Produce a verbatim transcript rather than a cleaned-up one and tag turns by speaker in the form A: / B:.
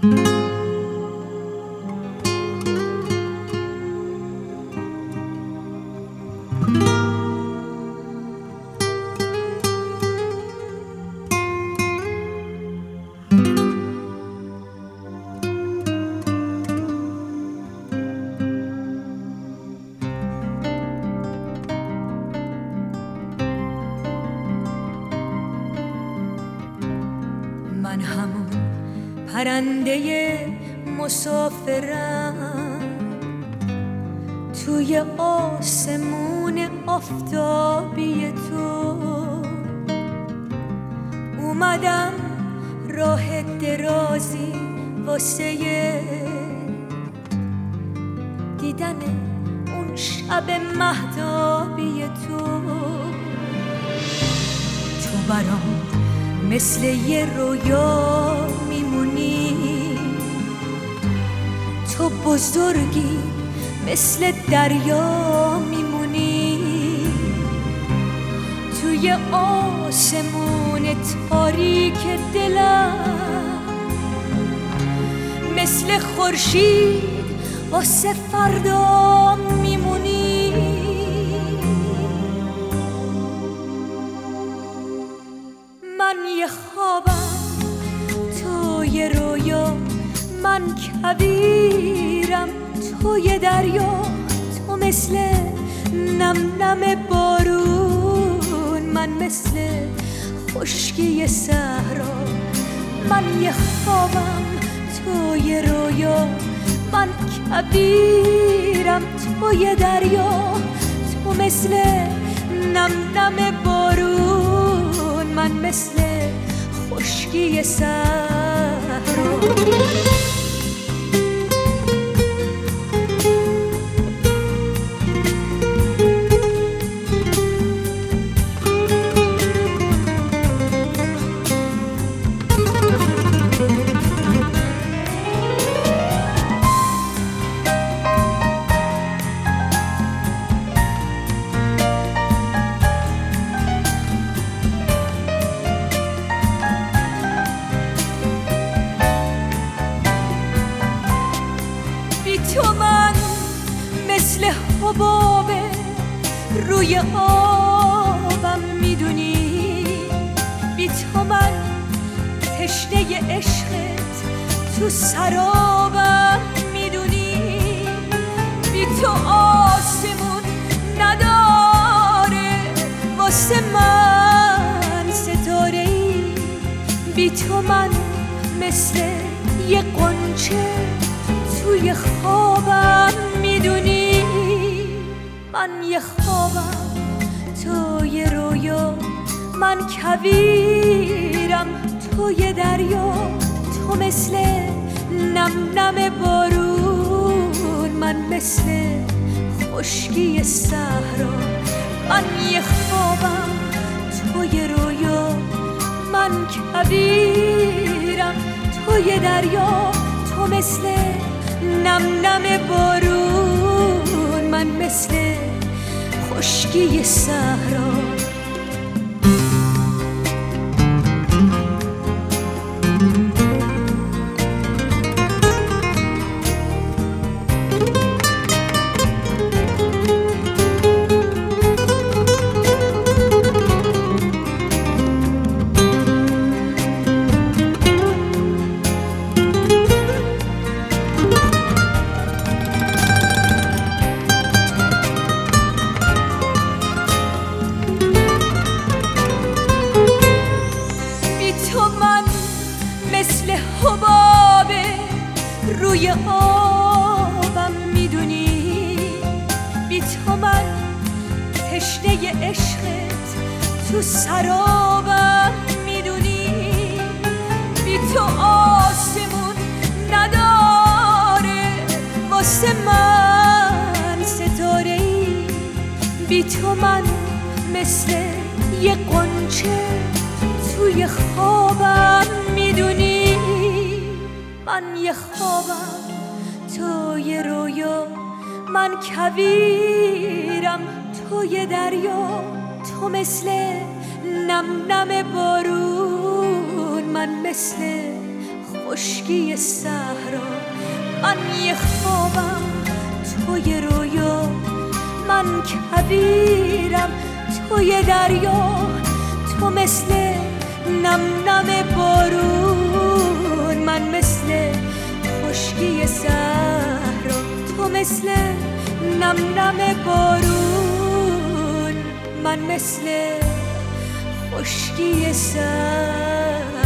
A: من همون پرنده مسافرم توی آسمون آفتابی تو، اومدم راه درازی واسه دیدن اون شب مهتابی تو. تو برام مثل یه رویا میمونی، تو بزرگی مثل دریا میمونی، توی آسمون تاریک دلم مثل خورشید واسه فردا میمونی. من یه خوابم تو یه رویا، من کویرم تو یه دریا، تو مثل نم نم بارون، من مثل خشکی صحرا. من یه خوابم تو یه رویا، من کویرم تو یه دریا، تو مثل نم نم بارون، من مثل خشکی صحرا. تو من مثل حباب روی آبم میدونی، بی تو من تشنه عشقت تو سرابم میدونی، بی تو آسمون نداره واسه من ستاره‌ای، بی تو من مثل یه غنچه توی خوابم میدونی. من یه خوابم تو یه رویا، من کویرم تو یه دریا، تو مثل نم نم بارون، من مثل خشکی صحرا. من یه خوابم تو یه رویا، من کویرم تو یه دریا، تو مثل نم نم بارون، من مثل خشکی صحرا. مثل حباب روی آبم میدونی، بی تو من تشنه عشقت تو سرابم میدونی، بی تو آسمون نداره واسه من ستاره‌ای، بی تو من مثل یه غنچه توی خوابم میدونی. من یه خوابم تو یه رویا، من کویرم تو یه دریا، تو مثل نم نم بارون، من مثل خشکی صحرا. من یه خوابم توی رویا، من کویرم توی دریا. تو مثل نم نم بارون، من مثل خشکی صحرا. تو مثل نم نم بارون، من مثل خشکی صحرا.